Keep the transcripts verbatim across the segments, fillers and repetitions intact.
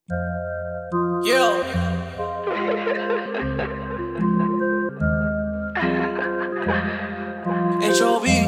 Yeah. H O B.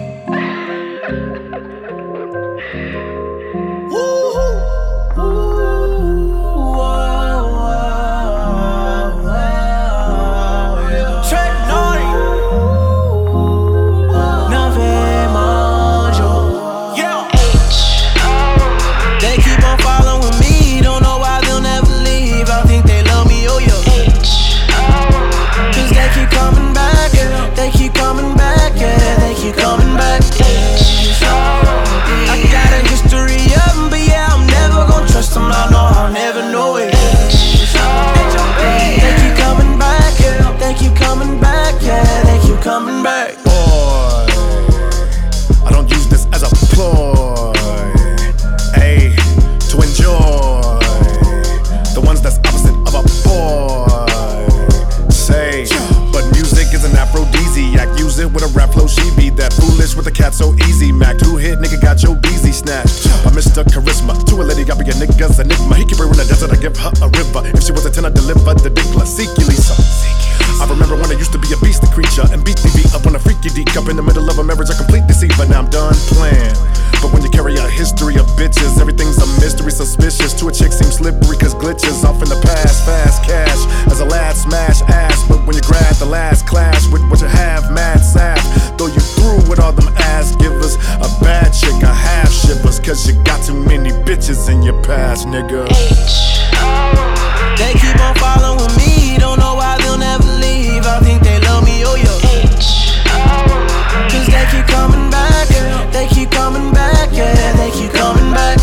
Coming back. Boy, I don't use this as a ploy, ayy, to enjoy the ones that's opposite of a boy. Say, but music is an aphrodisiac. Use it with a rap flow, she be that foolish with a cat so easy. Mac, two hit nigga got your beezy snatched by Mister Charisma. To a lady, I be a nigga's enigma. He keep her in the desert, I give her a river. If she was a ten, I deliver the dick secretly so. I remember when I used to be a beastly creature and beat the beat up on a freaky deek up in the middle of a marriage, a complete deceiver. Now I'm done playing. But when you carry a history of bitches, everything's a mystery, suspicious. To a chick seems slippery cause glitches off in the past. Fast cash as a lad smash ass. But when you grab the last clash with what you have, mad sap, throw you through with all them ass givers. A bad chick, a half shivers, cause you got too many bitches in your past, nigga. They keep on following me, don't know why they'll never leave. I think they love me, oh yeah. Cause they keep coming back, they keep coming back, yeah, they keep coming back.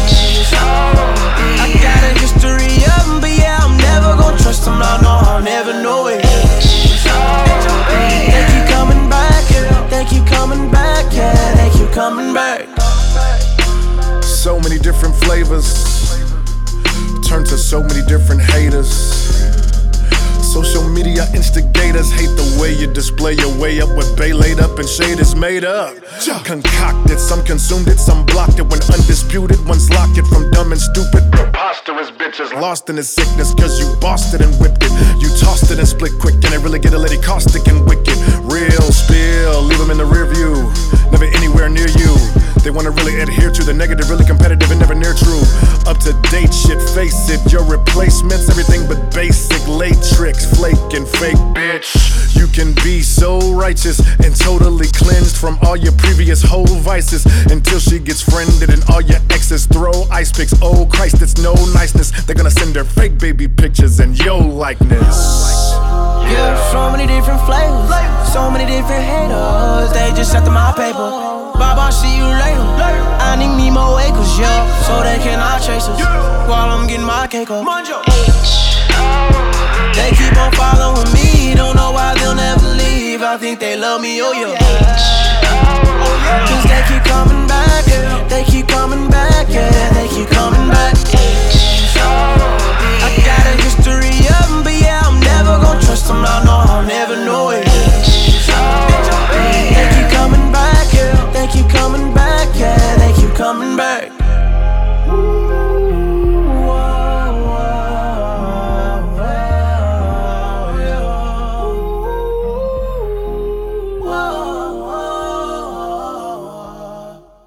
I got a history of them, but yeah, I'm never gonna trust them, I know I'll never know it. They keep coming back, they keep coming back, yeah, they keep coming back. So many different flavors turn to so many different haters. Social media instigators hate the way you display your way up with bay laid up and shade is made up. Concocted, some consumed it, some blocked it when undisputed. Ones lock it from dumb and stupid. Preposterous bitches lost in his sickness cause you bossed it and whipped it. You tossed it and split quick and it really get a lady caustic and wicked. Real spill, leave them in the rear view, never anywhere near you. They wanna really adhere to the negative, really competitive and never near true. Up to date shit, face it, your replacements, everything but basic. Late tricks, flake and fake, bitch. You can be so righteous and totally cleansed from all your previous whole vices until she gets friended and all your exes throw ice picks. Oh Christ, it's no niceness. They're gonna send their fake baby pictures and yo likeness. Yeah, so many different flavors, so many different haters. They just after my paper. Bye-bye, see you later. I need me more acres, yeah, so they cannot chase us while I'm getting my cake up. They keep on following me, don't know why they'll never leave. I think they love me, oh yeah. Cause they keep coming back, they keep coming back, yeah, they keep coming back. I got a history of them, but yeah, I'm never gonna trust them, I know I'll never know it. They keep coming back, they keep coming back, yeah, they keep coming back.